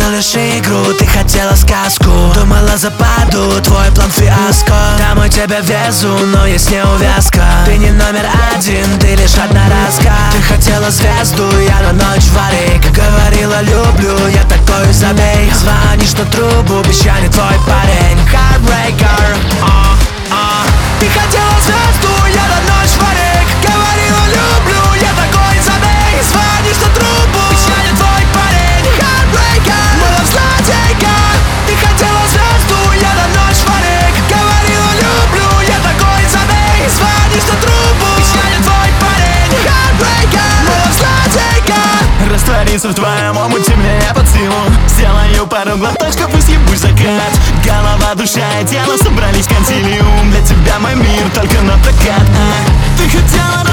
хотел лишь игру, ты хотела сказку. Думала, западу, твой план фиаско. Домой тебя везу, но есть неувязка. Ты не номер один, ты лишь одноразка. Ты хотела звезду, я на ночь варик. Говорила люблю, я такой забей. Звонишь на трубу, песчаный твой парень. Heartbreaker, Ты хотела звезду, я на ночь варик. Говорила люблю, я такой забей. Звонишь на трубу, песчаный твой парень. Heartbreaker, была злодейка. Ты хотела звезду, я на ночь варик. Говорила люблю, я такой забей. Звонишь на трубу, песчаный твой парень. Heartbreaker, была злодейка. Раствориться в твоем омуте мне не под силу. Сделаю пару глоточков, пусть ебусь закат. Голова, душа и тело собрались в консилиум. Для тебя мой мир только на прокат. Ты хотела